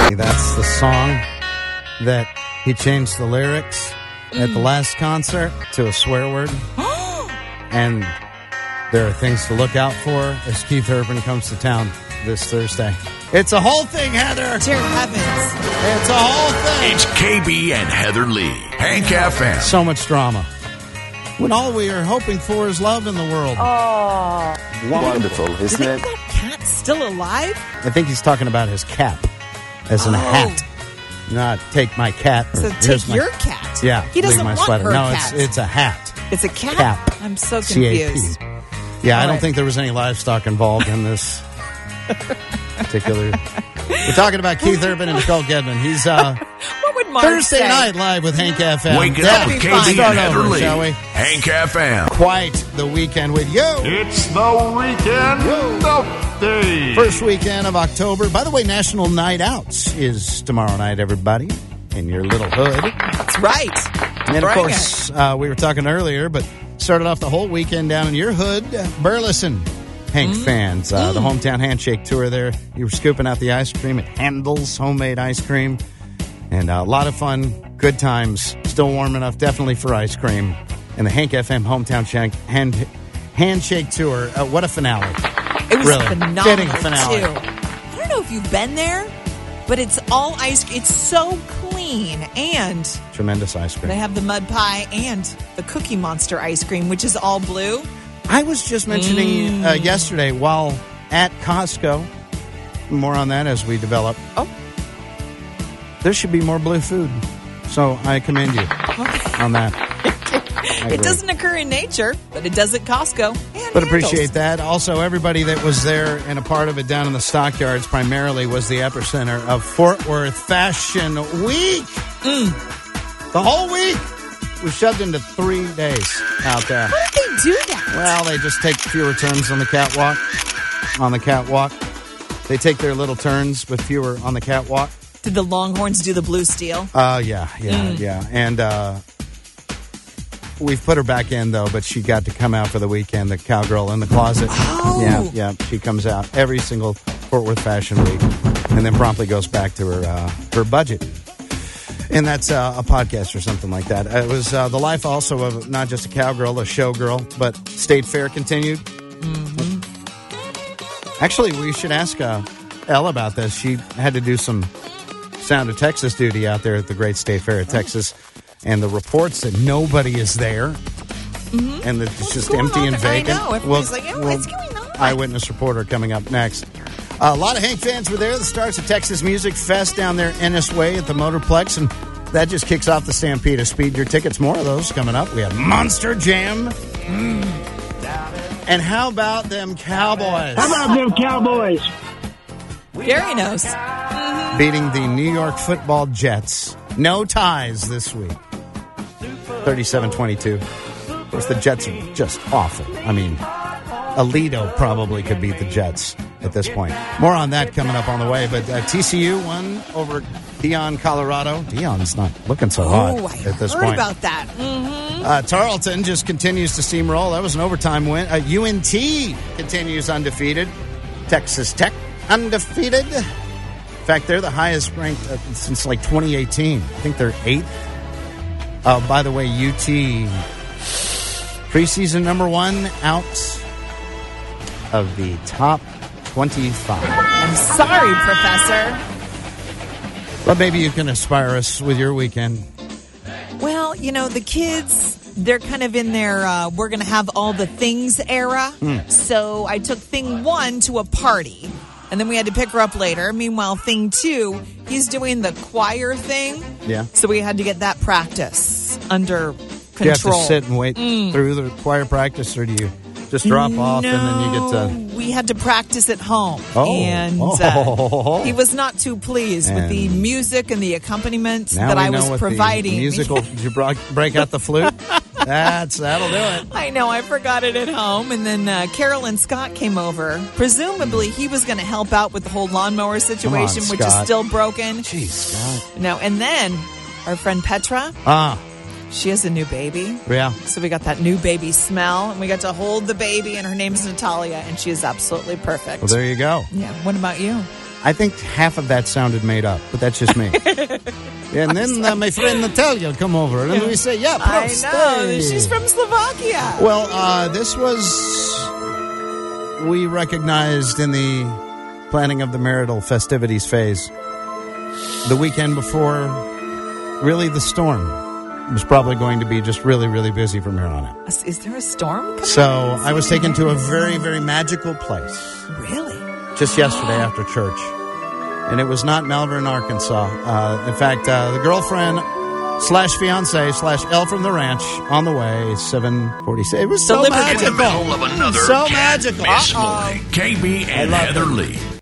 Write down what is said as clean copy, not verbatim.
That's the song that he changed the lyrics at the last concert to a swear word. And there are things to look out for as Keith Urban comes to town this Thursday. It's a whole thing, Heather. Dear heavens. It's a whole thing. It's KB and Heather Lee. Hank FM. So much drama. When all we are hoping for is love in the world. Oh. Wonderful, isn't it? That cat's still alive? I think he's talking about his cap as in a hat. Not take my cat. So take your cat. Yeah. He doesn't leave my want sweater. her No, cat. it's a hat. It's a cat? Cap. I'm so confused. C-A-P. Yeah, I don't think there was any livestock involved in this particular. We're talking about Keith Urban and Nicole Kidman. He's What would Mark Thursday say? night live with Hank FM. Waking up with be fine. KB and Start Heather over, Lee. shall we? Hank FM. Quite the weekend with you. It's the weekend update. First weekend of October. By the way, National Night Outs is tomorrow night, everybody, in your little hood. That's right. And of Bring course, we were talking earlier, but started off the whole weekend down in your hood, Burleson. Hank fans, the hometown handshake tour there. You were scooping out the ice cream at Handel's homemade ice cream. And a lot of fun, good times, still warm enough, definitely for ice cream. And the Hank FM hometown handshake tour. What a finale. It was Really, phenomenal, fitting finale. too. I don't know if you've been there, but it's all ice cream. It's so clean. And Tremendous ice cream. they have the mud pie and the Cookie Monster ice cream, which is all blue. I was just mentioning yesterday while at Costco, more on that as we develop. Oh. There should be more blue food. So I commend you on that. It doesn't occur in nature, but it does at Costco. And But Handles. appreciate that. Also, everybody that was there and a part of it down in the stockyards primarily was the epicenter of Fort Worth Fashion Week. The whole week was shoved into 3 days out there. How did they do that? Well, they just take fewer turns on the catwalk. They take their little turns with fewer on the catwalk. Did the Longhorns do the blue steel? Yeah. And we've put her back in, though, but she got to come out for the weekend, the cowgirl in the closet. Oh. Yeah. She comes out every single Fort Worth Fashion Week and then promptly goes back to her budget. And that's a podcast or something like that. It was the life also of not just a cowgirl, a showgirl, but State Fair continued. Mm-hmm. Actually, we should ask Elle about this. She had to do some Sound of Texas duty out there at the Great State Fair of Texas. And the reports that nobody is there. Mm-hmm. And that it's just empty and vacant. I know. Everybody's like, what's going on? Eyewitness reporter coming up next. A lot of Hank fans were there. The starts of Texas Music Fest down there Ennis Way at the Motorplex, and that just kicks off the Stampede of Speed. Your tickets, more of those coming up. We have Monster Jam. And how about them Cowboys? How about them Cowboys? Gary knows. Beating the New York Football Jets. No ties this week. 37-22. Of course, the Jets are just awful. I mean, Alito probably could beat the Jets at this point. More on that coming up on the way. But TCU won over Dion, Colorado. Dion's not looking so hot at this heard point. about that. Mm-hmm. Tarleton just continues to steamroll. That was an overtime win. UNT continues undefeated. Texas Tech undefeated. In fact, they're the highest ranked since like 2018. I think they're 8th. By the way, UT preseason number 1 out of the top 25. I'm sorry, Professor. But maybe you can inspire us with your weekend. Well, the kids, they're kind of in their we're going to have all the things era. So I took thing 1 to a party. And then we had to pick her up later. Meanwhile, thing 2, he's doing the choir thing. Yeah. So we had to get that practice under control. Do you have to sit and wait through the choir practice, or do you just drop off and then you get to... We had to practice at home. Oh. And he was not too pleased with the music and the accompaniment now that we I know was what providing. The musical, did you break out the flute? That'll do it. I know, I forgot it at home. And then Carolyn Scott came over. Presumably, he was going to help out with the whole lawnmower situation, which is still broken. Jeez, Scott. No, and then our friend Petra. She has a new baby. Yeah. So we got that new baby smell, and we got to hold the baby, and her name's Natalia, and she is absolutely perfect. Well, there you go. Yeah. What about you? I think half of that sounded made up, but that's just me. And then my friend Natalia come over, and we say, yeah, I prost, know. hey. She's from Slovakia. Well, this was, we recognized in the planning of the marital festivities phase, the weekend before, really the storm was probably going to be just really, really busy from here on out. Is there a storm coming? So I was taken to a very, very magical place. Really? Just yesterday after church. And it was not Malvern, Arkansas. In fact, the girlfriend / fiance / Elle from the ranch on the way, 7:46. It was so Delivered magical. In the middle of another So can't magical. miss morning. KB and Heather Lee.